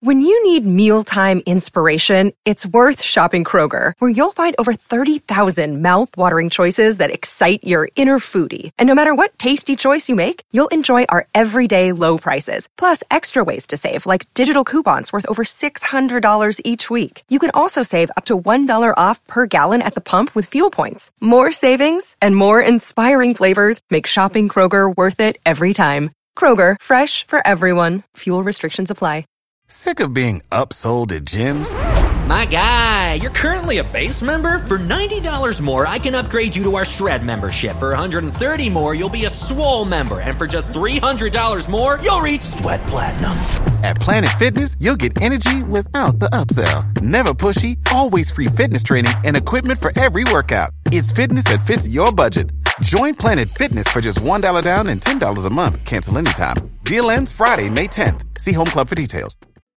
When you need mealtime inspiration, it's worth shopping Kroger, where you'll find over 30,000 mouth-watering choices that excite your inner foodie. And no matter what tasty choice you make, you'll enjoy our everyday low prices, plus extra ways to save, like digital coupons worth over $600 each week. You can also save up to $1 off per gallon at the pump with fuel points. More savings and more inspiring flavors make shopping Kroger worth it every time. Kroger, fresh for everyone. Fuel restrictions apply. Sick of being upsold at gyms? My guy, you're currently a base member. For $90 more, I can upgrade you to our Shred membership. For $130 more, you'll be a Swole member. And for just $300 more, you'll reach Sweat Platinum. At Planet Fitness, you'll get energy without the upsell. Never pushy, always free fitness training and equipment for every workout. It's fitness that fits your budget. Join Planet Fitness for just $1 down and $10 a month. Cancel anytime. Deal ends Friday, May 10th. See Home Club for details.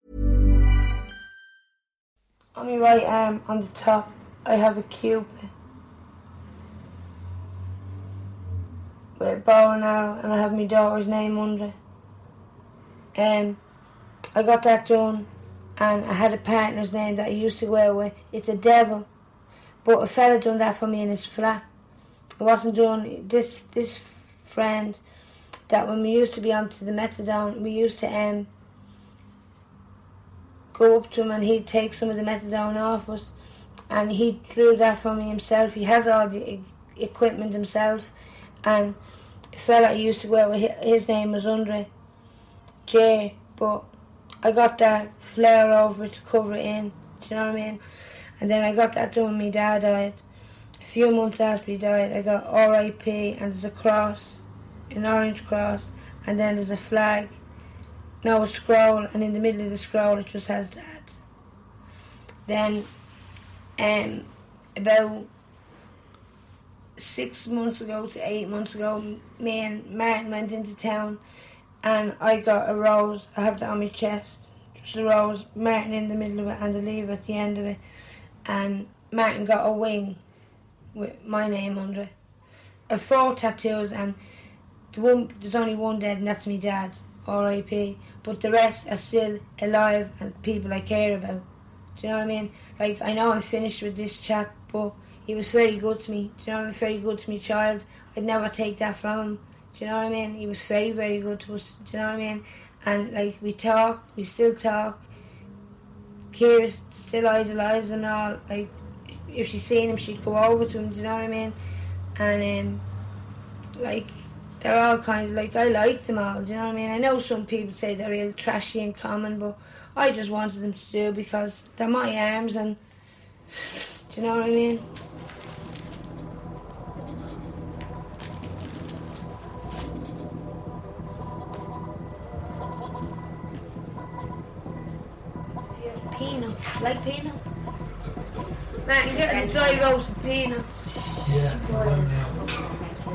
On my right arm, on the top, I have a cupid with a bow and arrow, and I have my daughter's name under it. I got that done, and I had a partner's name that I used to go out with. It's a devil, but a fella done that for me in his flat. It wasn't done. This friend, that when we used to be onto the methadone, we used to go up to him and he'd take some of the methadone off us, and he drew that for me himself. He has all the equipment himself, and the fella I used to go out with, his name was Andre J, but I got that flare over it to cover it in, do you know what I mean? And then I got that done when my dad died. A few months after he died, I got R.I.P. and there's a cross, an orange cross, and then there's a flag. No, a scroll, and in the middle of the scroll it just has that. Then, about 6 months ago to 8 months ago, me and Martin went into town, and I got a rose. I have that on my chest, just a rose, Martin in the middle of it, and the leaf at the end of it. And Martin got a wing with my name under it. I have 4 tattoos, and there's only one dead, and that's my dad, R.I.P. But the rest are still alive and people I care about. Do you know what I mean? Like, I know I'm finished with this chap, but he was very good to me. Do you know what I mean? Very good to my child. I'd never take that from him. Do you know what I mean? He was very, very good to us. Do you know what I mean? And, like, we talk, we still talk. Kira's still idolises and all. Like, if she's seen him, she'd go over to him. Do you know what I mean? And, like, they're all kind of like, I like them all, do you know what I mean? I know some people say they're real trashy and common, but I just wanted them to do because they're my arms, and do you know what I mean? Peanut, like peanuts? Matt, you get a dry roasted peanuts. Yeah.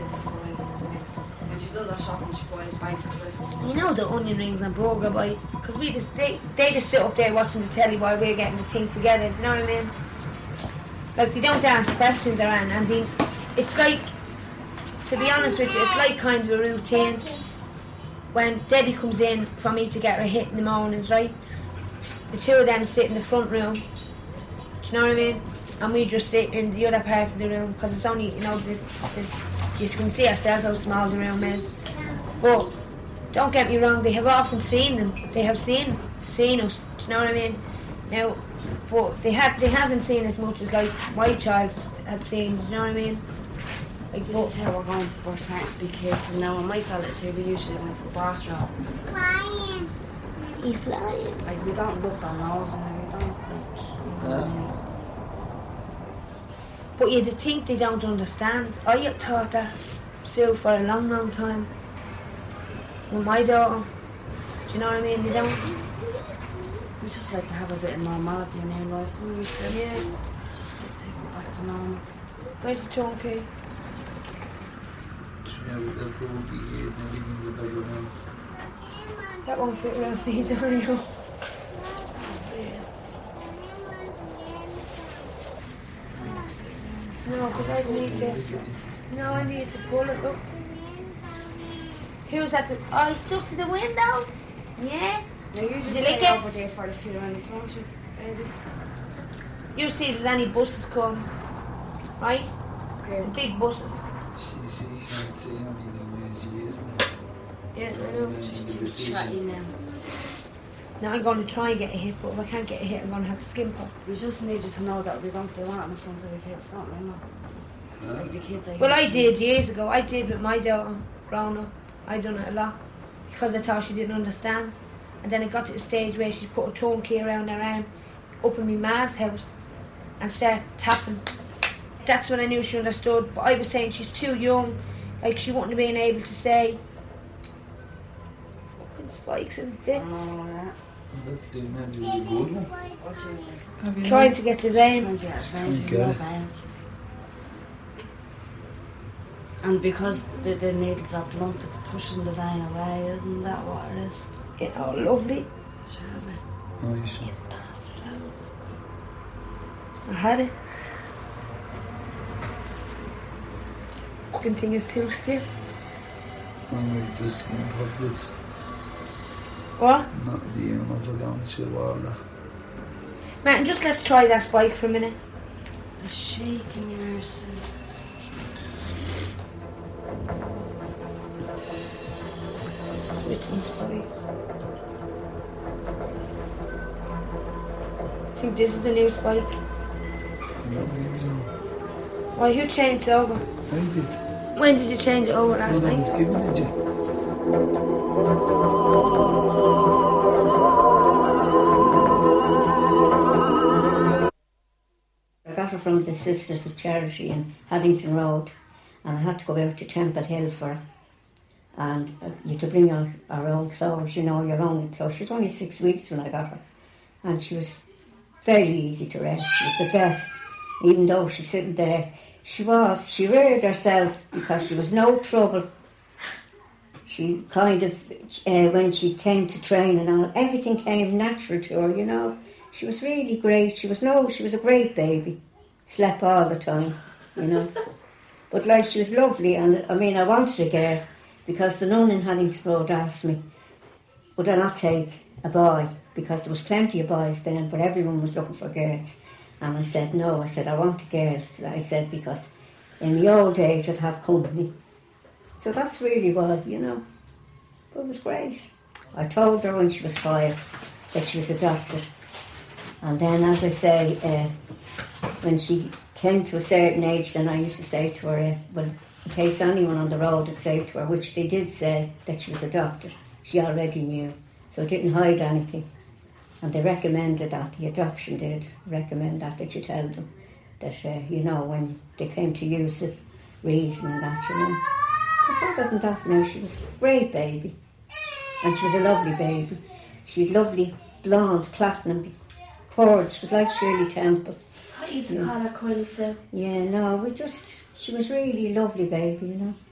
She does our shopping, she buys Christmas. You know the onion rings and burger bites, because they just sit up there watching the telly while we're getting the thing together, do you know what I mean? Like, they don't ask questions around, and it's like, to be honest with you, it's like kind of a routine. When Debbie comes in for me to get her hit in the mornings, right? The two of them sit in the front room, do you know what I mean? And we just sit in the other part of the room, because it's only, you know, you can see yourself how small the room is. But don't get me wrong, they have often seen them. They have seen us. Do you know what I mean? Now, but they haven't seen as much as like my child had seen. Do you know what I mean? Like, this is how we're going. We're starting to be careful now. When my fella's here, we usually go into the bathroom. Flying. He's flying. Like, we don't look our nose and we don't think. But you'd think they don't understand. I thought that, Sue, for a long, long time. With my daughter, do you know what I mean? They don't. We just like to have a bit of normality in our life. Yeah. Just like take it back to normal. Where's the chunky? That won't fit around me, don't you? No, because I need to. No, I need to pull it. Look. Who's at the? Oh, he's stuck to the window. Yeah. Now you just Did you stay like it? over there for a few minutes, won't you, baby? You see if there's any buses coming, right? Okay. Big buses. See, you can't see how many ways she is now. Yeah, I know. Just too chatty now. Now I'm going to try and get a hit, but if I can't get a hit, I'm going to have to skimp her. We just needed to know that we don't do that in front of the kids, don't we? No. Like the kids are Well, I used to- did years ago. I did with my daughter growing up. I done it a lot because I thought she didn't understand. And then it got to the stage where she put a tone key around her arm up in my ma's house and started tapping. That's when I knew she understood. But I was saying she's too young. Like she wouldn't have been able to say fucking spikes and bits. Oh, yeah. That's the man you really good one. What do you mean? Have you Trying to get the vein. Trying to get a vein, Get no it. vein. And because the needles are blunt, it's pushing the vein away, isn't that what it is? Yeah, oh, lovely. Shaz it? Oh, you should. I had it. Fucking thing is too stiff. I'm going to just put this. What? Not the ear of a long chill all that. Martin, just let's try that spike for a minute. The shaking yours. Switching spikes. I think this is the new spike. I don't think so. Why, who changed it over? I did. When did you change it over last Well, I night? was giving it to you. I got her from the Sisters of Charity in Haddington Road, and I had to go out to Temple Hill for her. And you had to bring her own clothes, you know, your own clothes. She was only 6 weeks when I got her, and she was very easy to raise. She was the best, even though she's sitting there. She reared herself because she was no trouble. She kind of, when she came to train and all, everything came natural to her, you know. She was really great. She was a great baby. Slept all the time, you know. But like, she was lovely, and I mean, I wanted a girl because the nun in Haddington Road asked me, would I not take a boy? Because there was plenty of boys then, but everyone was looking for girls. And I said, no. I said, I want a girl. I said, because in the old days I'd have company. So that's really why, you know. But it was great. I told her when she was 5 that she was adopted. And then, as I say, when she came to a certain age, then I used to say to her, well, in case anyone on the road would say to her, which they did say, that she was adopted, she already knew. So it didn't hide anything. And they recommended that, the adoption did recommend that you tell them that, you know, when they came to use of reason and that, you know. But other than that, no, she was a great baby. And she was a lovely baby. She had lovely blonde, platinum cords. She was like Shirley Temple. I used to call her Curly Sue. Yeah, no, she was really a lovely baby, you know.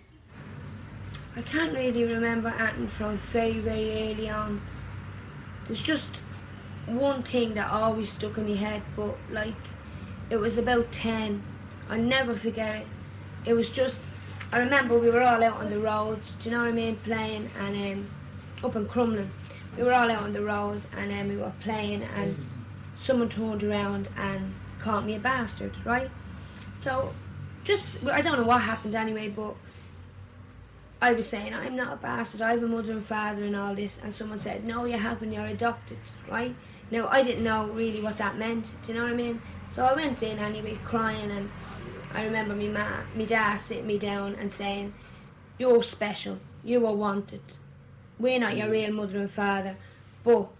I can't really remember anything from very, very early on. There's just one thing that always stuck in my head, but like, it was about 10. I'll never forget it. It was just, I remember we were all out on the roads, do you know what I mean, playing, and up in Crumlin. We were all out on the road, and we were playing, and someone turned around and called me a bastard, right? So, just, I don't know what happened anyway, but I was saying, I'm not a bastard, I have a mother and father and all this, and someone said, no, you haven't, you're adopted, right? Now, I didn't know really what that meant, do you know what I mean? So I went in anyway, crying, and I remember me dad sitting me down and saying, you're special, you are wanted. We're not your real mother and father. But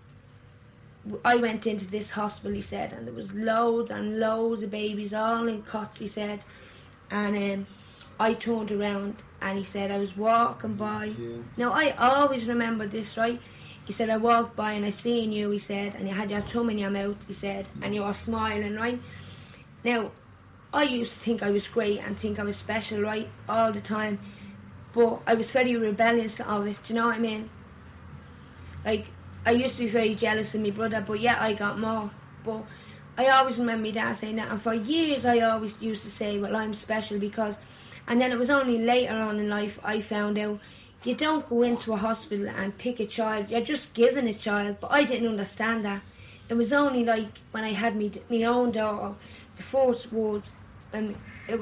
I went into this hospital, he said, and there was loads and loads of babies, all in cots, he said. And I turned around and he said, I was walking by. Yeah. Now, I always remember this, right? He said, I walked by and I seen you, he said, and you had your thumb in your mouth, he said, and you were smiling, right? Now, I used to think I was great and think I was special, right, all the time. But I was very rebellious of it, do you know what I mean? Like, I used to be very jealous of my brother, but yeah, I got more. But I always remember my dad saying that, and for years I always used to say, well, I'm special because... And then it was only later on in life I found out, you don't go into a hospital and pick a child, you're just given a child. But I didn't understand that. It was only like when I had my own daughter, the first words when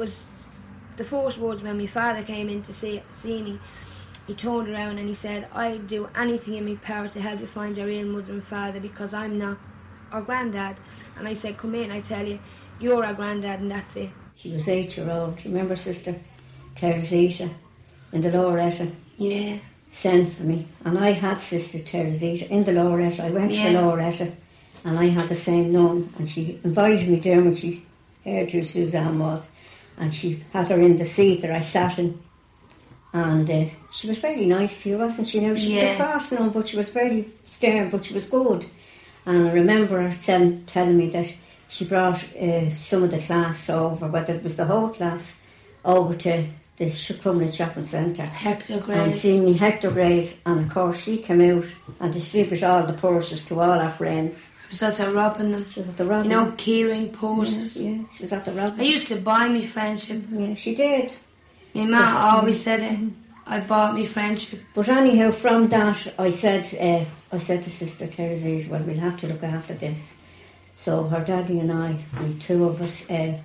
my father came in to see me, he turned around and he said, I'd do anything in my power to help you find your real mother and father, because I'm not our granddad. And I said, come here and I tell you, you're our granddad and that's it. She was 8-year-old. Remember Sister Teresita in the Loretta? Yeah. Sent for me. And I had Sister Teresita in the Loretta. I went to the Loretta and I had the same nun, and she invited me down when she heard who Suzanne was, and she had her in the seat that I sat in. And she was very nice to you, wasn't she? Now, she was a class nun, but she was very stern, but she was good. And I remember her telling me that she brought some of the class over, whether it was the whole class, over to the Crumlin Shopping Centre. Hector Grace. And seeing me, Hector Grace, and of course she came out and distributed all the purses to all our friends. She was at the robbing them. She was at the robbing. You know, keyring purses. Yeah, she was at the robbing. I used to buy me friendship. Yeah, she did. My ma always said it. I bought me friendship. But anyhow, from that, I said to Sister Teresita, well, we'll have to look after this. So her daddy and I, we two of us,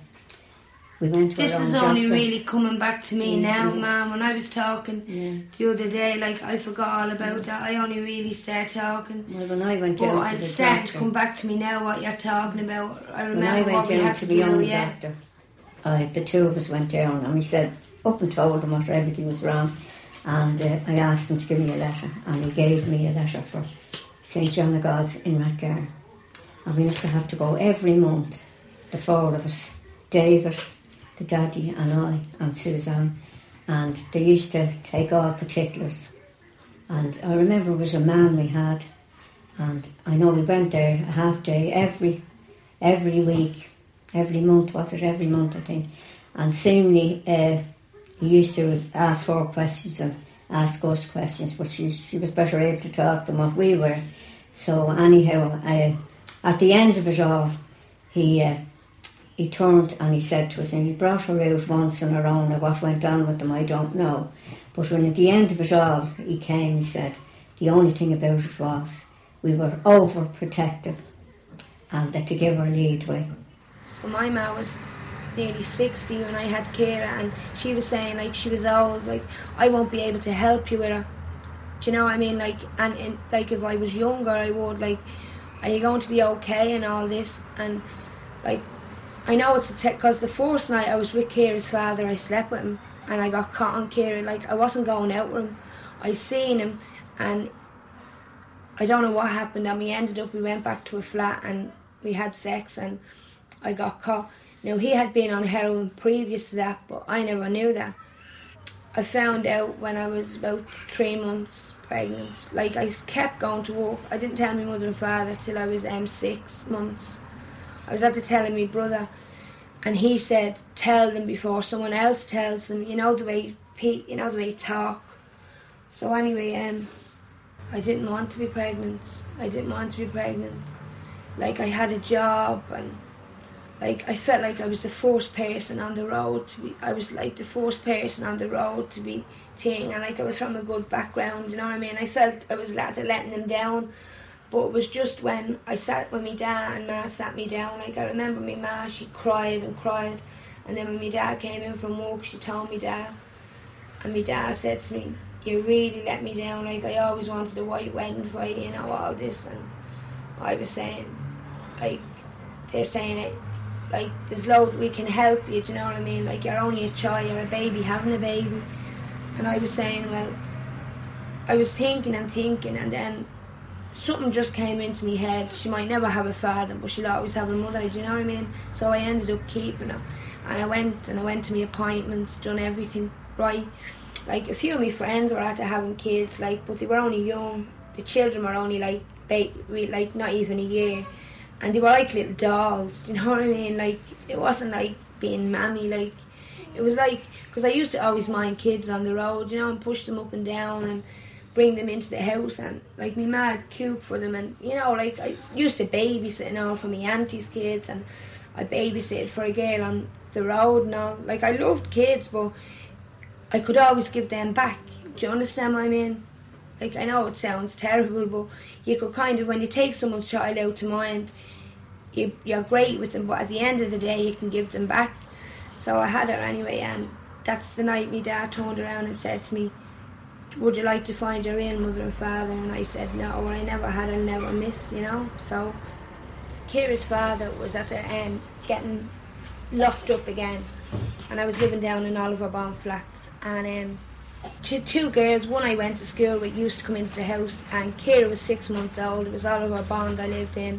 we went to this our own is doctor. only really coming back to me now, Ma'am. When I was talking the other day, like, I forgot all about that. I only really started talking. Well, when I went down to the it's starting doctor, to come back to me now what you're talking about. I remember when I went what we down had to to the do, own doctor, the two of us went down, and he said, up and told him what everything was wrong. And I asked him to give me a letter, and he gave me a letter for St. John of God's in Rathgarn. And we used to have to go every month, the four of us, David, the daddy and I and Suzanne, and they used to take all particulars. And I remember it was a man we had, and I know we went there a half day every week, every month, was it? Every month, I think. And seemingly he used to ask her questions and ask us questions, but she was better able to talk than what we were. So anyhow, at the end of it all, he turned and he said to us, and he brought her out once on her own, and what went on with them I don't know. But when at the end of it all he came, he said, the only thing about it was we were overprotective and that to give her leadway. So my ma was nearly 60 when I had Kira, and she was saying, like, she was old, like, I won't be able to help you with her. Do you know what I mean? Like, and like, if I was younger, I would, like, are you going to be okay and all this? And, like, I know it's because the first night I was with Kira's father, I slept with him, and I got caught on Kira. Like, I wasn't going out with him. I seen him, and I don't know what happened, and we went back to a flat, and we had sex, and I got caught. Now, he had been on heroin previous to that, but I never knew that. I found out when I was about 3 months pregnant. Like, I kept going to work. I didn't tell my mother and father till I was 6 months. I was at the telling my brother, and he said, tell them before someone else tells them. You know the way you talk. So anyway, I didn't want to be pregnant. Like, I had a job, and like, I felt like I was the first person on the road to be. I was like the first person on the road to be thing, and like, I was from a good background. You know what I mean? I felt I was letting them down. But it was just when I sat with my dad and Ma sat me down. Like, I remember my Ma, she cried and cried. And then when my dad came in from work, she told me Dad. And my dad said to me, you really let me down. Like, I always wanted a white wedding for you, you know, all this. And I was saying, like, they're saying it, like, there's loads, we can help you, do you know what I mean? Like, you're only a child, you're a baby, having a baby. And I was saying, well, I was thinking, and then something just came into my head. She might never have a father, but she'll always have a mother, do you know what I mean? So I ended up keeping her. And I went to my appointments, done everything right. Like, a few of my friends were after having kids, like, but they were only young. The children were only like not even a year. And they were like little dolls, do you know what I mean? Like, it wasn't like being mammy, like, it was like, because I used to always mind kids on the road, you know, and push them up and down and bring them into the house, and like, my ma had cook for them, and you know, like, I used to babysit and all for my auntie's kids, and I babysitted for a girl on the road and all. Like, I loved kids, but I could always give them back. Do you understand what I mean? Like, I know it sounds terrible, but you could kind of, when you take someone's child out to mind, you're great with them, but at the end of the day you can give them back. So I had her anyway, and that's the night my dad turned around and said to me, would you like to find your real mother and father? And I said, no, I never had and never miss, you know. So Ciara's father was at the end getting locked up again, and I was living down in Oliver Bond Flats, and two girls, one I went to school with, used to come into the house, and Ciara was 6 months old. It was Oliver Bond I lived in,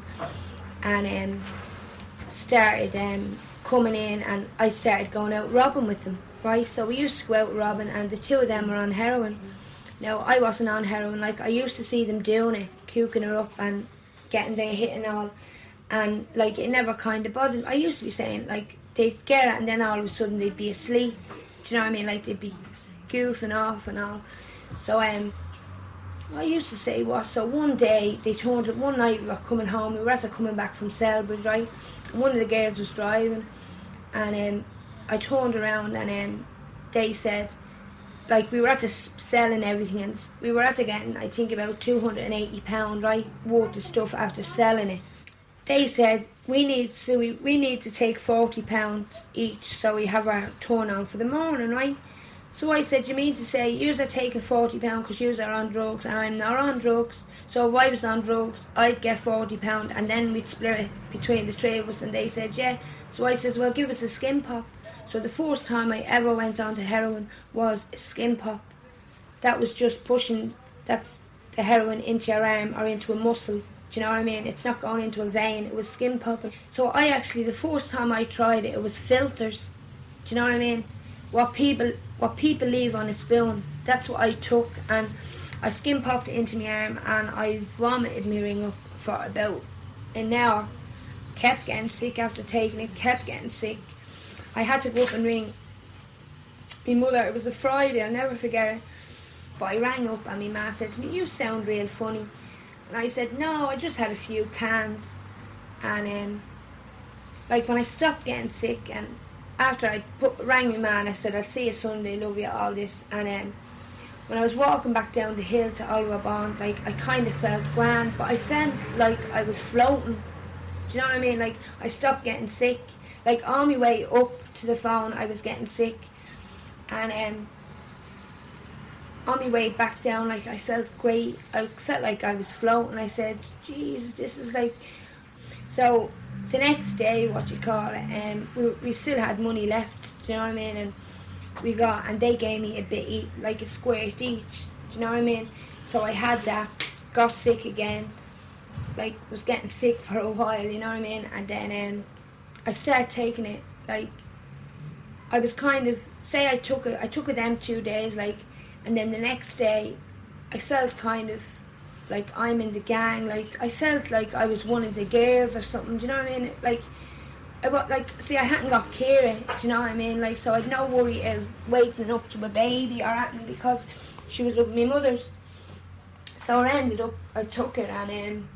and started coming in, and I started going out robbing with them, right? So we used to go out robbing, and the two of them were on heroin. Now, I wasn't on heroin. Like, I used to see them doing it, cooking her up and getting their hit and all, and like, it never kind of bothered me. I used to be saying, like, they'd get it and then all of a sudden they'd be asleep. Do you know what I mean? Like, they'd be goofing off and all. So I used to say what. So one day they turned it. One night we were coming home. We were after coming back from Selbridge, right? And one of the girls was driving, and I turned around, and they said, like, we were at the selling everything, and we were at the getting, I think, about £280, right, worth of stuff after selling it. They said, we need to take £40 each, so we have our turn on for the morning, right? So I said, you mean to say yous are taking £40 because yous are on drugs and I'm not on drugs? So if I was on drugs, I'd get £40 and then we'd split it between the three of us. And they said, yeah. So I said, well, give us a skin pop. So the first time I ever went on to heroin was a skin pop. That was just pushing the heroin into your arm or into a muscle. Do you know what I mean? It's not going into a vein. It was skin popping. So I actually, the first time I tried it, it was filters. Do you know what I mean? What people leave on a spoon, that's what I took, and I skin popped it into my arm, and I vomited my ring up for about an hour. Kept getting sick after taking it, kept getting sick. I had to go up and ring my mother. It was a Friday, I'll never forget it. But I rang up and my ma said to me, you sound real funny. And I said, no, I just had a few cans. And like, when I stopped getting sick, and after I rang my man, I said, I'll see you Sunday, love you, all this. And when I was walking back down the hill to Oliver Bond, like, I kind of felt grand, but I felt like I was floating. Do you know what I mean? Like, I stopped getting sick. Like, on my way up to the phone, I was getting sick. And on my way back down, like, I felt great. I felt like I was floating. I said, Jesus, this is like... So the next day, we still had money left, do you know what I mean? And they gave me a bit, like a squirt each, do you know what I mean? So I had that, got sick again, like, was getting sick for a while, you know what I mean? And then I started taking it, like, I was kind of, say I took it them 2 days, like, and then the next day I felt kind of like I'm in the gang, like I felt like I was one of the girls or something, do you know what I mean? Like, I hadn't got Ciara, do you know what I mean? Like, so I'd no worry of waking up to a baby or anything because she was with my mother's. So I took it, and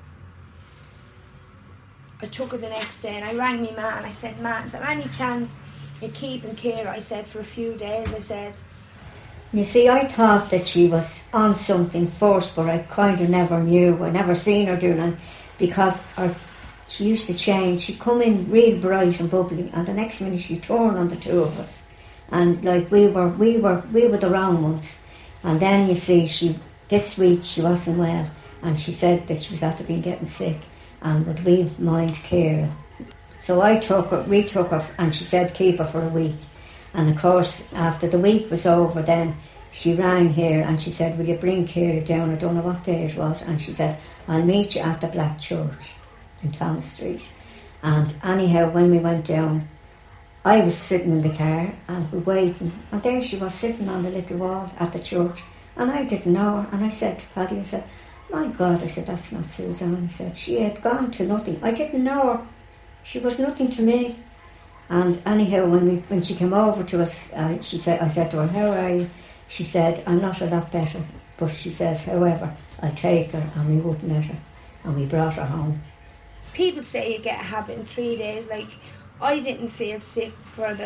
I took it the next day, and I rang my man and I said, man, is there any chance you're keeping Ciara? I said, for a few days, I said. You see, I thought that she was on something first, but I kind of never knew. I never seen her doing it because she used to change. She'd come in real bright and bubbly, and the next minute she'd turn on the two of us. And like we were the wrong ones. And then you see, this week she wasn't well, and she said that she was after being getting sick, and would we mind Ciara? So we took her, and she said keep her for a week. And of course, after the week was over, then she rang here and she said, will you bring Ciara down? I don't know what day it was. And she said, I'll meet you at the Black Church in Thomas Street. And anyhow, when we went down, I was sitting in the car and we were waiting. And there she was sitting on the little wall at the church. And I didn't know her. And I said to Paddy, I said, my God, I said, that's not Suzanne. I said, she had gone to nothing. I didn't know her. She was nothing to me. And anyhow, when she came over to us, I said to her, how are you? She said, I'm not a lot better. But she says, however, I'll take her, and we wouldn't let her. And we brought her home. People say you get a habit in 3 days. Like, I didn't feel sick for about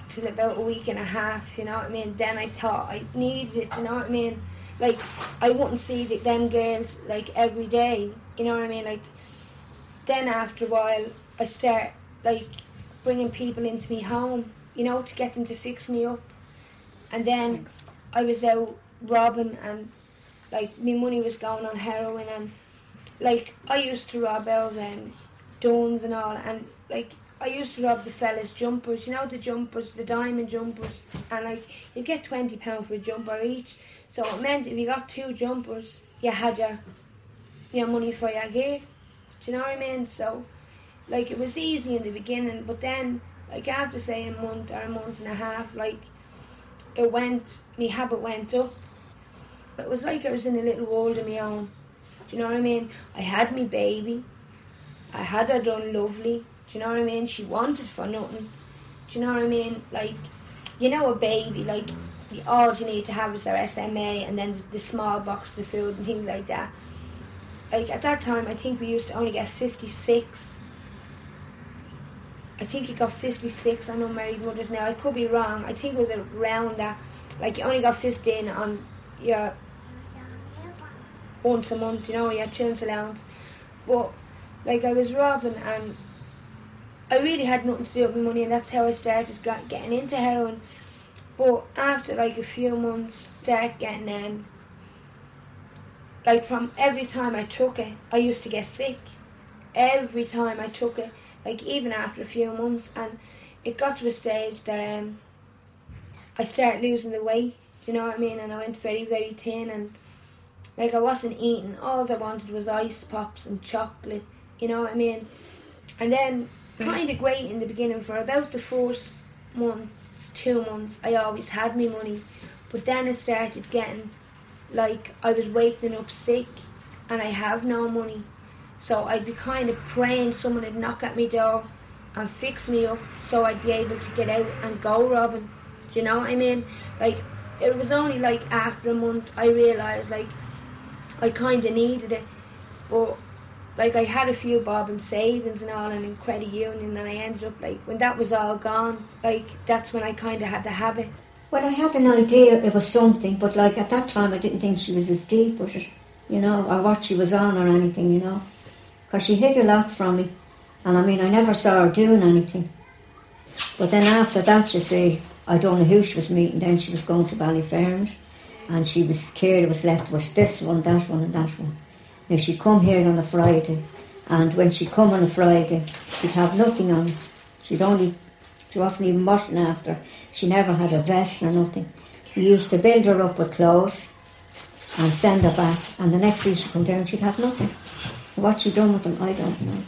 till about a week and a half, you know what I mean? Then I thought I needed it, you know what I mean? Like, I wouldn't see them girls, like, every day, you know what I mean? Like, then after a while, I start, like, bringing people into me home, you know, to get them to fix me up. And then I was out robbing, and, like, my money was going on heroin, and, like, I used to rob out Duns and all, and, like, I used to rob the fellas' jumpers, you know, the jumpers, the diamond jumpers, and, like, you'd get £20 for a jumper each. So it meant if you got 2 jumpers, you had your money for your gear. Do you know what I mean? So, like, it was easy in the beginning, but then, like, after, say, a month or a month and a half, like, my habit went up. It was like I was in a little world of my own. Do you know what I mean? I had me baby. I had her done lovely. Do you know what I mean? She wanted for nothing. Do you know what I mean? Like, you know, a baby, like, all you need to have is their SMA and then the small box of food and things like that. Like, at that time, I think we used to only get 56. I think you got 56 on unmarried mothers now. I could be wrong. I think it was around that. Like, you only got 15 on your once a month, you know, your children's allowance. But, like, I was robbing, and I really had nothing to do with my money, and that's how I started getting into heroin. But after, like, a few months, started getting, like, from every time I took it, I used to get sick. Every time I took it, like, even after a few months, and it got to a stage that I started losing the weight, do you know what I mean? And I went very, very thin, and, like, I wasn't eating. All I wanted was ice pops and chocolate, you know what I mean? And then, kind of great in the beginning, for about the first month, 2 months, I always had me money, but then it started getting, like, I was waking up sick, and I have no money, so I'd be kind of praying someone would knock at my door and fix me up, so I'd be able to get out and go robbing. Do you know what I mean? Like, it was only, like, after a month I realised, like, I kind of needed it, but, like, I had a few bob and savings and all, and in credit union, and I ended up, like, when that was all gone, like, that's when I kind of had the habit. Well, I had an idea it was something, but, like, at that time I didn't think she was as deep with it, you know, or what she was on or anything, you know, because she hid a lot from me, and I mean, I never saw her doing anything. But then after that, you see, I don't know who she was meeting, then she was going to Ballyfermot, and she was scared it was left with this one, that one and that one. Now, she'd come here on a Friday, and when she'd come on a Friday, she'd have nothing on. She wasn't even washing after. She never had a vest or nothing. We used to build her up with clothes and send her back, and the next week she'd come down, she'd have nothing. What she'd done with them, I don't know.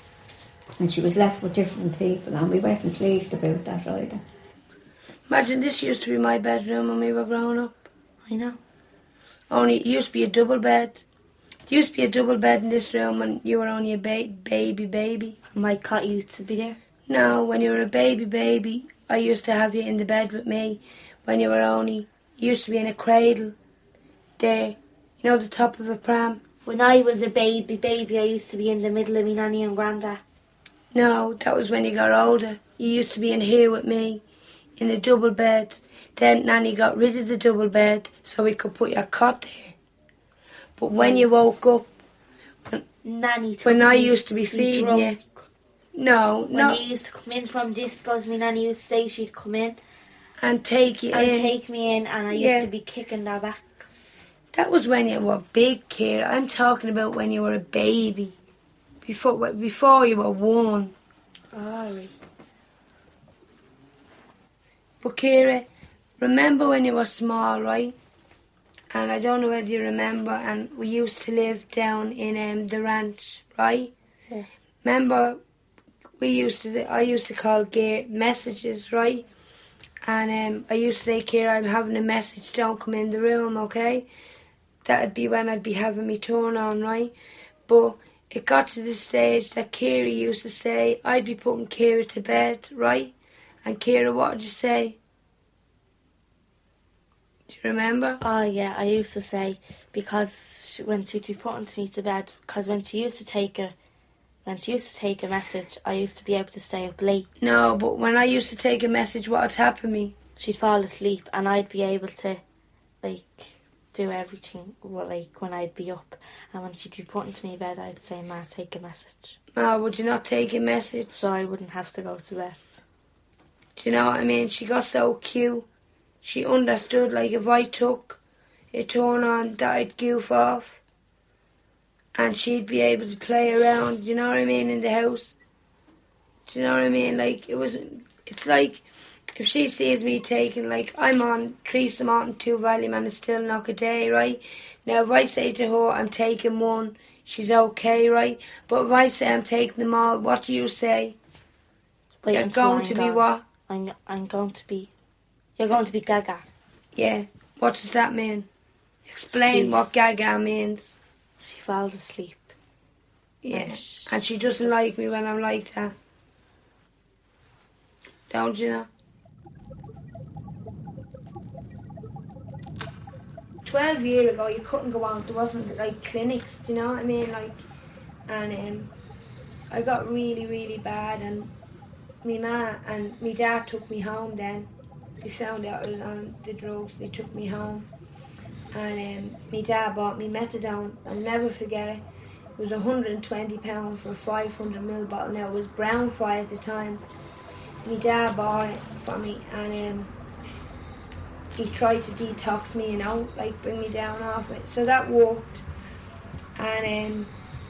And she was left with different people, and we weren't pleased about that either. Imagine, this used to be my bedroom when we were growing up. I know. Only, it used to be a double bed. There used to be a double bed in this room when you were only a baby. My cot used to be there. No, when you were a baby, I used to have you in the bed with me. When you used to be in a cradle there, you know, the top of a pram. When I was a baby, I used to be in the middle of me nanny and granda. No, that was when you got older. You used to be in here with me, in the double bed. Then Nanny got rid of the double bed so we could put your cot there. But when you woke up, when I used to be feeding you, when you used to come in from discos, my nanny used to say she'd come in and take you in. And take me in, and I used to be kicking their backs. That was when you were big, Kira. I'm talking about when you were a baby, before you were 1. Alright. But Kira, remember when you were small, right? And I don't know whether you remember, and we used to live down in the ranch, right? Yeah. Remember, I used to call Gear messages, right? And I used to say, Kira, I'm having a message, don't come in the room, okay? That'd be when I'd be having me turn on, right? But it got to the stage that Kira used to say, I'd be putting Kira to bed, right? And Kira, what did you say? Do you remember? Oh yeah, I used to say, because when she'd be putting me to bed, because when she used to take her When she used to take a message, I used to be able to stay up late. No, but when I used to take a message, what would happen to me? She'd fall asleep and I'd be able to, do everything, when I'd be up. And when she'd be putting to me bed, I'd say, Ma, take a message. Ma, would you not take a message? So I wouldn't have to go to bed. Do you know what I mean? She got so cute. She understood, if I took a turn on, that I'd goof off. And she'd be able to play around, do you know what I mean, in the house. Do you know what I mean? It's like, if she sees me taking, I'm on 3 Samant and 2 Valium and it's still knock a day, right? Now, if I say to her, I'm taking 1, she's okay, right? But if I say I'm taking them all, what do you say? Wait, You're going to be what? I'm going to be... You're going to be gaga. Yeah. What does that mean? Explain what gaga means. She falls asleep. Yeah. And she doesn't like me when I'm like that. Don't you know? 12 years ago, you couldn't go out. There wasn't clinics. Do you know what I mean? And I got really, really bad, and my ma and my dad took me home. Then they found out I was on the drugs. They took me home, and my dad bought me methadone. I'll never forget it. It was £120 for a 500ml bottle. Now it was brown fry at the time. My dad bought it for me, and he tried to detox me, bring me down off it. So that worked. And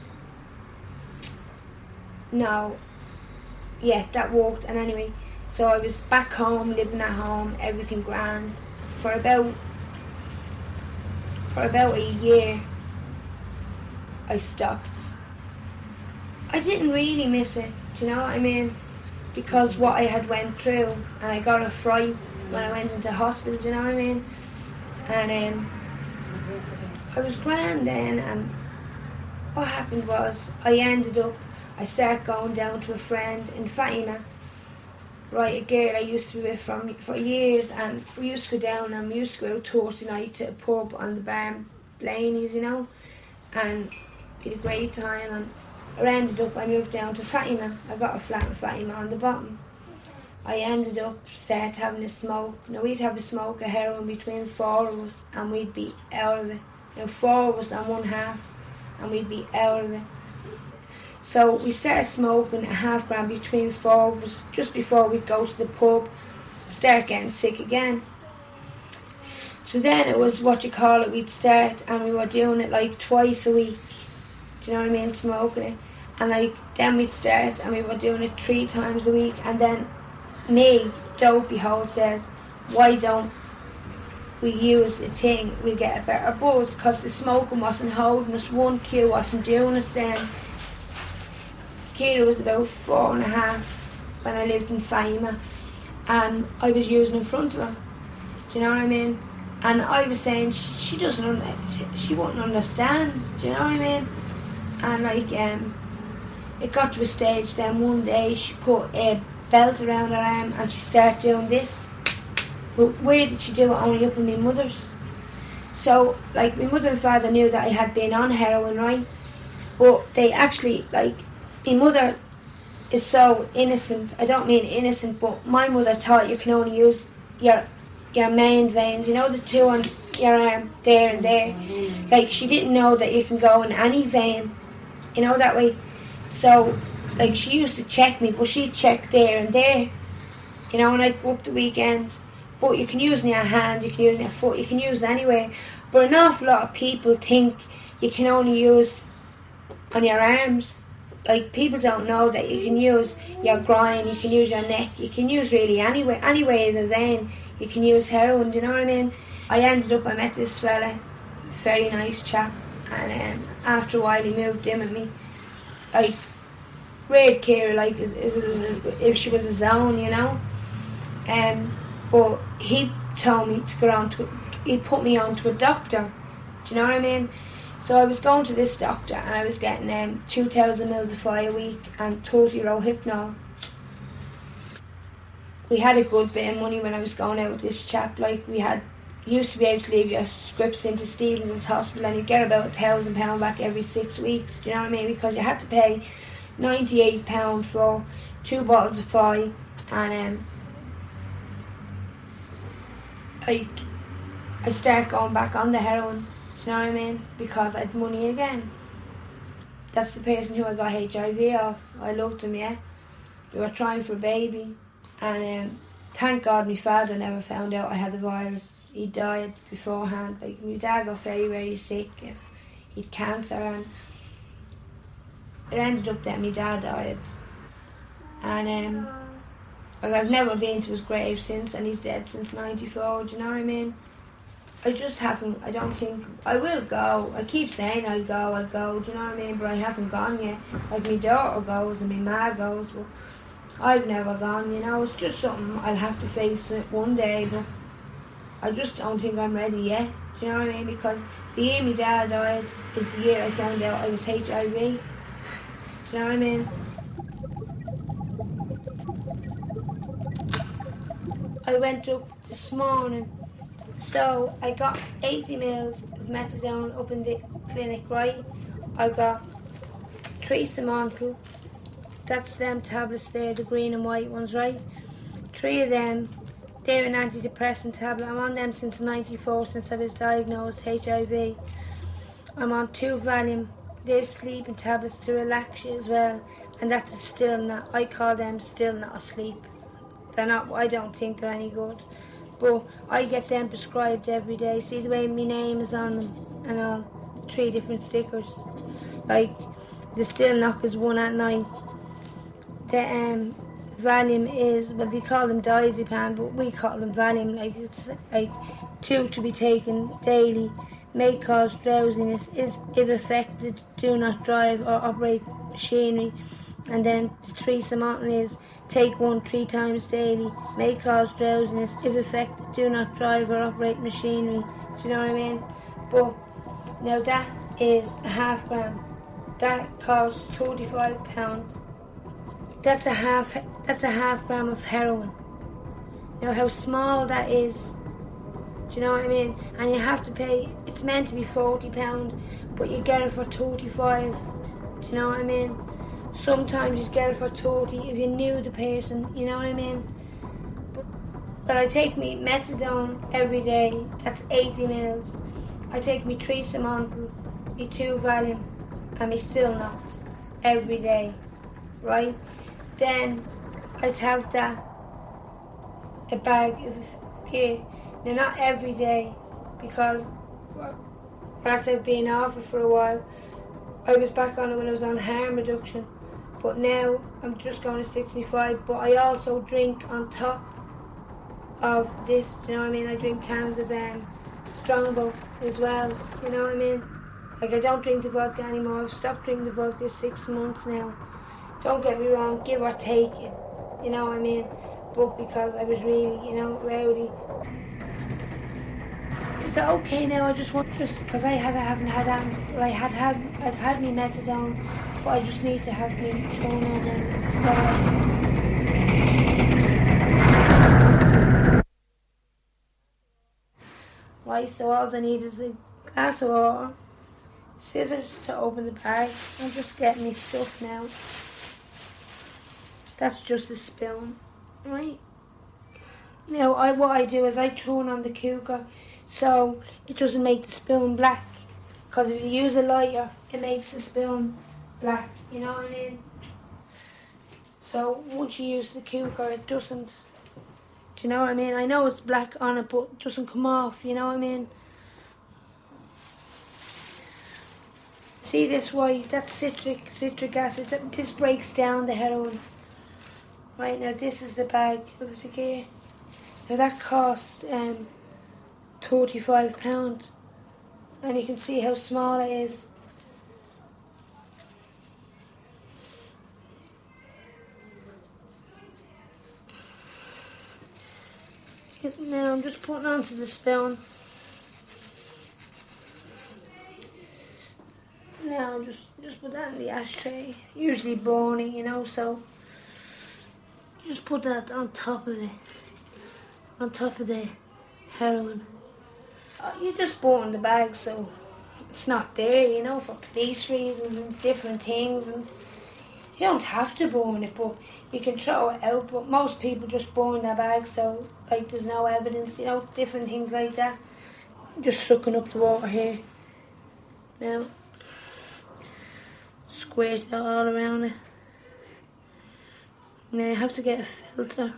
that worked. And anyway, so I was back home, living at home, everything grand. For about a year, I stopped. I didn't really miss it, do you know what I mean? Because what I had went through, and I got a fright when I went into hospital, do you know what I mean? And I was grand then, and what happened was I started going down to a friend in Fatima, right, a girl I used to be with for years, and we used to go down and we used to go out Thursday night to a pub on the bar, Blaney's, and we had a great time. And I moved down to Fatima. I got a flat in Fatima on the bottom. I ended up started having a smoke. Now we'd have a smoke of heroin between 4 of us, and we'd be out of it. 4 of us on one half, and we'd be out of it. So we started smoking a half gram between 4 of us just before we'd go to the pub, start getting sick again. So then it was we'd start, and we were doing it twice a week. Do you know what I mean? Smoking it. And then we'd start, and we were doing it 3 times a week. And then me, Dopey Hole, says, why don't we use a thing, we'll get a better buzz, because the smoking wasn't holding us. 1Q wasn't doing us then. Kira was about 4.5 when I lived in Fatima, and I was using in front of her. Do you know what I mean? And I was saying she wouldn't understand. Do you know what I mean? And it got to a stage then one day she put a belt around her arm and she started doing this. But where did she do it? Only up in my mother's. So my mother and father knew that I had been on heroin, right? But they actually, my mother is so innocent. I don't mean innocent, but my mother thought you can only use your main veins, the 2 on your arm, there and there. She didn't know that you can go in any vein, that way. So, she used to check me, but she'd check there and there, and I'd go up the weekend. But you can use in your hand, you can use in your foot, you can use anywhere. But an awful lot of people think you can only use on your arms. People don't know that you can use your groin, you can use your neck, you can use really anywhere in the vein. You can use heroin, do you know what I mean? I met this fella, very nice chap, and after a while he moved in with me. Reared Kira if she was his own, but he told me to go he put me on to a doctor, do you know what I mean? So I was going to this doctor, and I was getting 2,000 mils of fire a week and 30 Rohypnol. We had a good bit of money when I was going out with this chap. You used to be able to leave your scripts into Stevens's hospital, and you'd get about £1,000 back every 6 weeks. Do you know what I mean? Because you had to pay £98 for 2 bottles of pie, and I start going back on the heroin, do you know what I mean? Because I had money again. That's the person who I got HIV off. I loved him, yeah. We were trying for a baby, and thank God my father never found out I had the virus. He died beforehand. Like, my dad got very, very sick. He'd cancer, and it ended up that my dad died. And I've never been to his grave since, and he's dead since '94. Do you know what I mean? I just haven't. I don't think I will go. I keep saying I'll go. Do you know what I mean? But I haven't gone yet. Like, my daughter goes and my ma goes, but I've never gone. You know, it's just something I'll have to face it one day. But I just don't think I'm ready yet. Do you know what I mean? Because the year my dad died is the year I found out I was HIV. Do you know what I mean? I went up this morning, so I got 80 mils of methadone up in the clinic, right? I got 3 Simontel, that's them tablets there, the green and white ones, right? 3 of them, they're an antidepressant tablet. I'm on them since '94, since I was diagnosed HIV. I'm on 2 Valium, they're sleeping tablets to relax you as well, and that's still not, I call them still not asleep. They're not, I don't think they're any good. But I get them prescribed every day. See the way my name is on them and all, 3 different stickers. Like, the still knockers 1 at night. The Valium is, well, they call them diazepam, but we call them Valium. Like, it's like 2 to be taken daily. May cause drowsiness, is if affected, do not drive or operate machinery. And then the 3 Simontel is, take 1 3 times daily, may cause drowsiness, if affected, do not drive or operate machinery. Do you know what I mean? But now that is a half gram. That costs £35. That's a half gram of heroin. Now how small that is. Do you know what I mean? And you have to pay, it's meant to be £40, but you get it for 35. Do you know what I mean? Sometimes you get it for 30 if you knew the person, you know what I mean? But I take me methadone every day, that's 80 mils. I take me 3 Simontel, me 2 Valium, and me still not every day, right? Then I'd have that, a bag of gear. Now not every day, because after I've been off it for a while, I was back on it when I was on harm reduction. But now I'm just going to 65, but I also drink on top of this, do you know what I mean? I drink cans of Strongbow as well, you know what I mean? Like, I don't drink the vodka anymore. I've stopped drinking the vodka 6 months now. Don't get me wrong, give or take it, you know what I mean? But because I was really, you know, rowdy. Is that okay now? I just want, because I've had me methadone, but I just need to have me tone on them. Right, so all I need is a glass of water, scissors to open the bag. I'm just getting me stuff now. That's just a spoon, right? Now, what I do is I turn on the cooker so it doesn't make the spoon black. Because if you use a lighter, it makes the spoon black, you know what I mean? So once you use the cooker, it doesn't, do you know what I mean? I know it's black on it, but it doesn't come off, you know what I mean? See this white, that's citric acid, this breaks down the heroin. Right, now this is the bag of the gear. Now that cost £35, and you can see how small it is. Now I'm just putting onto the spoon. Now I'm just put that in the ashtray. Usually burning, you know, so just put that on top of it. On top of the heroin. You just burn the bag so it's not there, you know, for police reasons and different things. And You don't have to burn it, but you can throw it out. But most people just burn their bags, so like there's no evidence, you know, different things like that. Just sucking up the water here. Now, squirt it all around it. Now you have to get a filter.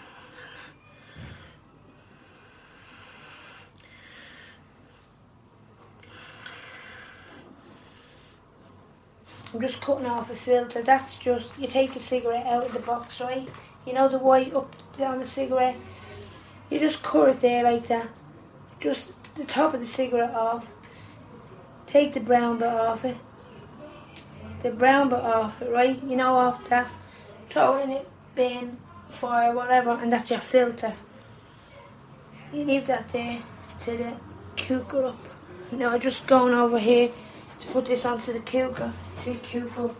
I'm just cutting off a filter. That's just, you take the cigarette out of the box, right? You know the white up on the cigarette? You just cut it there like that. Just the top of the cigarette off. Take the brown bit off it. The brown bit off it, right? You know, off that. Throw it in it, bin, fire, whatever, and that's your filter. You leave that there till the cooker up. Now just going over here to put this onto the cooker. To cooker.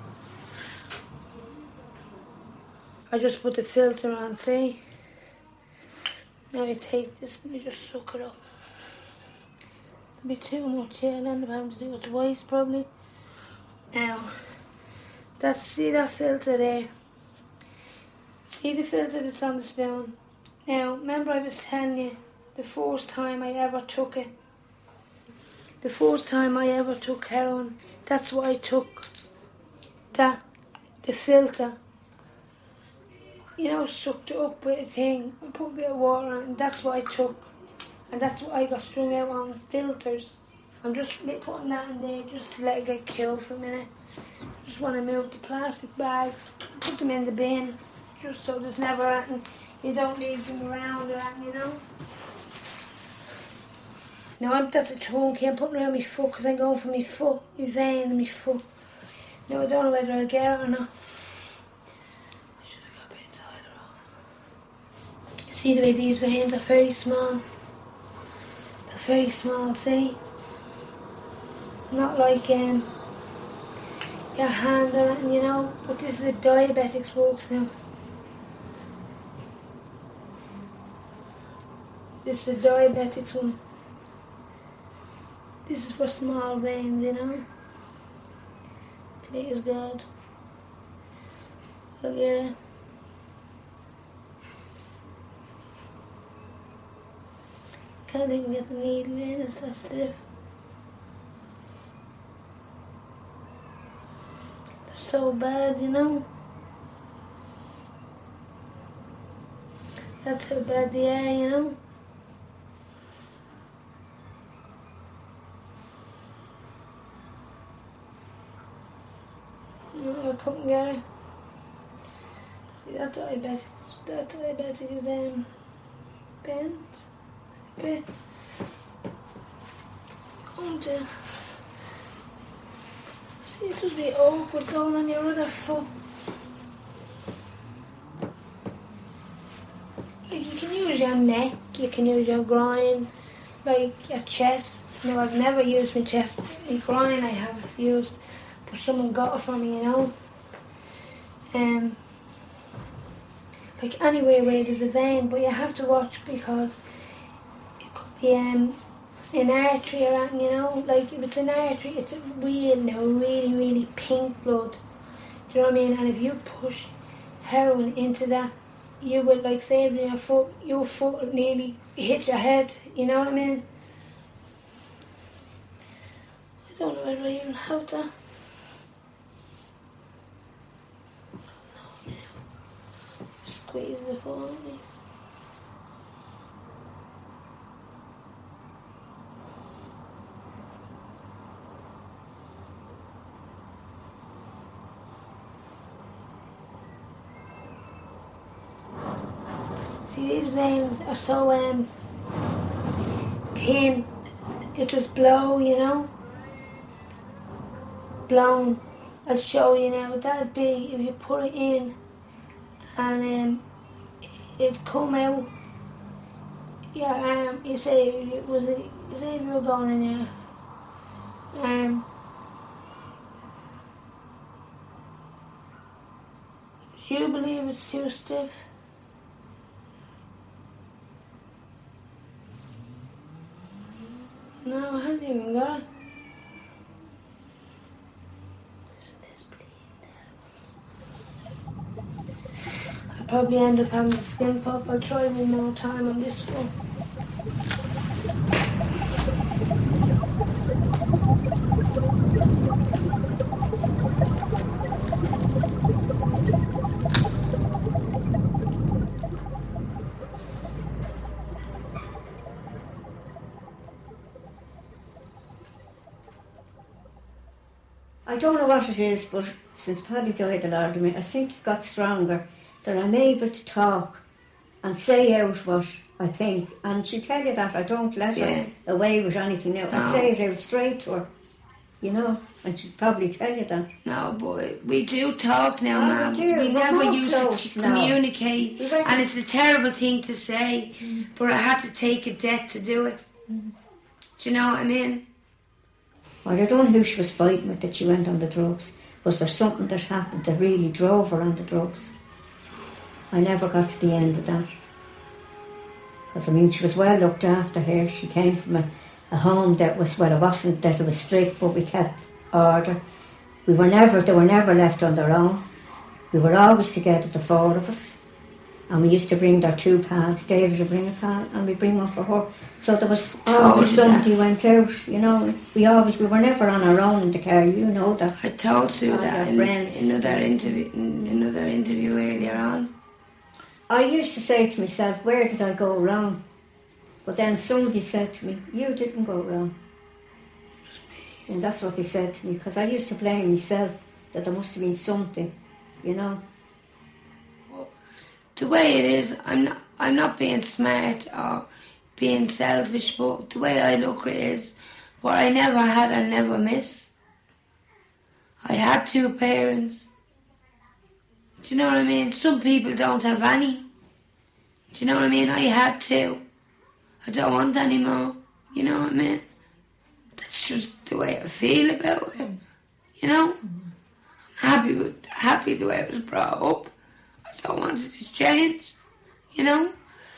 I just put the filter on, see? Now you take this and you just suck it up. There'll be too much here, and then I'm having to do it twice probably. Now, see that filter there? See the filter that's on the spoon? Now, remember I was telling you the first time I ever took it? The first time I ever took heroin, that's what I took. The filter. You know, sucked it up with a thing, I put a bit of water on it, and that's what I took. And that's what I got strung out on, filters. I'm just putting that in there just to let it get cool for a minute. Just want to move the plastic bags, put them in the bin, just so there's never anything, you don't leave them around or anything, you know. Now that's a chunky, I'm putting it around my foot because I'm going for my foot, my vein in my foot. Now I don't know whether I'll get it or not. See the way these veins are very small? They're very small, see? Not like your hand or anything, you know? But this is the diabetics works now. This is the diabetics one. This is for small veins, you know? Please God. Look at it. Can't even get the needle in, it's so stiff. They're so bad, you know. That's how bad they are, you know. No, I couldn't get it. See, that diabetic is bent. Bit. Going to see, it just be awkward going on your other foot. Like you can use your neck, you can use your groin, like your chest. No, I've never used my chest. My groin I have used, but someone got it for me, you know. Like anywhere where there's a vein, but you have to watch because an artery or anything, you know, like if it's an artery, it's a really pink blood. Do you know what I mean? And if you push heroin into that, you would, like, say your foot would nearly hit your head, you know what I mean? I don't know whether I even have that. No, squeeze the foot on me. See, these veins are so thin, it just blow, you know. Blown. I'll show you now. That'd be if you put it in and it'd come out your arm. You say if you were going in your arm. Do you believe it's too stiff? No, I haven't even got it. I'll probably end up having a skin pop. I'll try one more time on this one. I don't know what it is, but since Paddy died, the Lord of me, I think it got stronger, that I'm able to talk and say out what I think. And she'll tell you that I don't let her away with anything now. No. I say it out straight to her, you know, and she'll probably tell you that. No, boy, we do talk now, Mum. We never used to communicate, and it's a terrible thing to say, but I had to take a death to do it. Do you know what I mean? Well, I don't know who she was fighting with that she went on the drugs. Was there something that happened that really drove her on the drugs? I never got to the end of that. Because, I mean, she was well looked after here. She came from a home that was, well, it wasn't that it was strict, but we kept order. They were never left on their own. We were always together, the four of us. And we used to bring their two pals. David would bring a pal, and we'd bring one for her. So there was always somebody went out, you know. We were never on our own in the car, you know that. I told Sue that in another interview earlier on. I used to say to myself, where did I go wrong? But then somebody said to me, you didn't go wrong. And that's what they said to me, because I used to blame myself that there must have been something, you know. The way it is, I'm not being smart or being selfish, but the way I look at it is, what I never had, I'll never miss. I had two parents. Do you know what I mean? Some people don't have any. Do you know what I mean? I had two. I don't want any more. You know what I mean? That's just the way I feel about it. You know? I'm happy the way I was brought up. I don't want it to change, you know?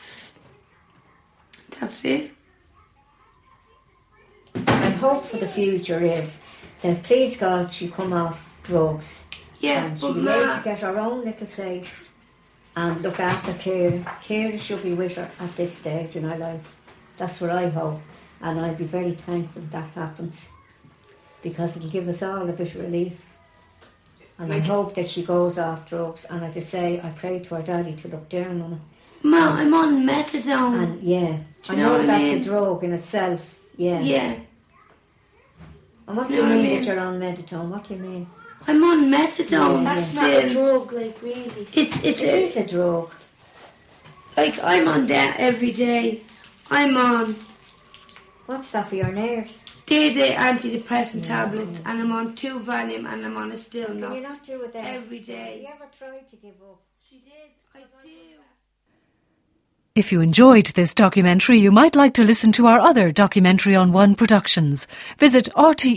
That's it. My hope for the future is that, please God, she come off drugs. Yeah, and she'll be able to get her own little place and look after Kira. Kira should be with her at this stage in her life. That's what I hope. And I'll be very thankful that happens, because it'll give us all a bit of relief. And I hope that she goes off drugs. And like I say, I pray to her daddy to look down on her. Ma, I'm on methadone. And yeah, I know that's a drug in itself. Yeah. Yeah. And what do you mean that you're on methadone? What do you mean? I'm on methadone. That's not a drug, like, really. It is a drug. Like, I'm on that every day. I'm on... What's that for your nerves? They're the antidepressant tablets, and I'm on 2 Valium, and I'm on a still Can you not do it then? Every day. Have you ever tried to give up? She did. I do. If you enjoyed this documentary, you might like to listen to our other Documentary on One productions. Visit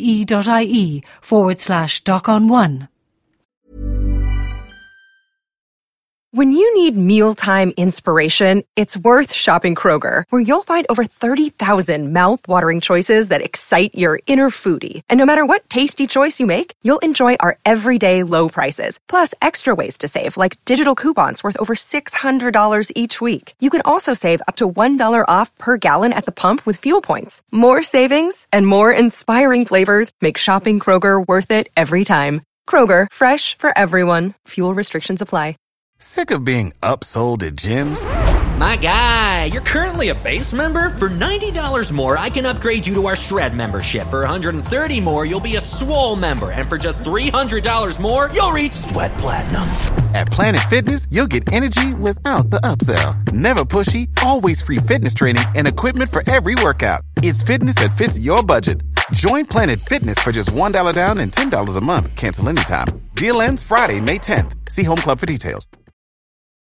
rte.ie/Doc on One. When you need mealtime inspiration, it's worth shopping Kroger, where you'll find over 30,000 mouth-watering choices that excite your inner foodie. And no matter what tasty choice you make, you'll enjoy our everyday low prices, plus extra ways to save, like digital coupons worth over $600 each week. You can also save up to $1 off per gallon at the pump with fuel points. More savings and more inspiring flavors make shopping Kroger worth it every time. Kroger, fresh for everyone. Fuel restrictions apply. Sick of being upsold at gyms? My guy, you're currently a base member? For $90 more, I can upgrade you to our Shred membership. For $130 more, you'll be a Swole member. And for just $300 more, you'll reach Sweat Platinum. At Planet Fitness, you'll get energy without the upsell. Never pushy, always free fitness training and equipment for every workout. It's fitness that fits your budget. Join Planet Fitness for just $1 down and $10 a month. Cancel anytime. Deal ends Friday, May 10th. See Home Club for details.